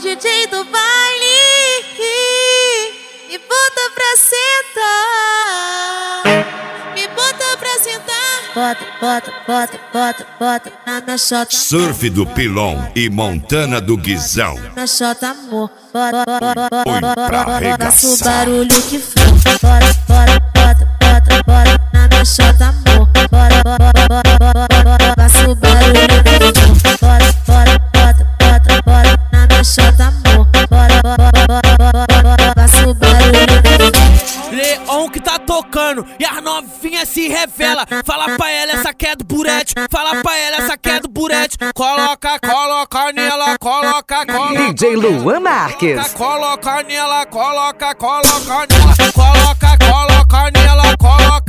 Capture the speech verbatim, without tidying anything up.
D J do baile me bota pra sentar, me bota pra sentar. Bota, bota, bota, bota, bota na minha chota. Surf do Pilon e Montana do Guizão. Na chota, amor. Bota, bota, bota, Põe pra bota, arregaçar. faça o barulho que for. Bota, bota, bota, bota, bota na minha chota, amor. Bota, bota, bota, bota, bota, faça o barulho que for. Bota, bota, bota, bota, bota na minha chota, amor. Bota, bota, bota, bota, bota, faça o barulho que for. Leon que tá tocando e as novinhas se revela. Fala pra ela, essa que é do burete. Fala pra ela, essa que é do burete. Coloca, coloca nela, coloca, coloca. D J Luan Marques. Coloca nela, coloca, coloca nela. Coloca, coloca nela, coloca.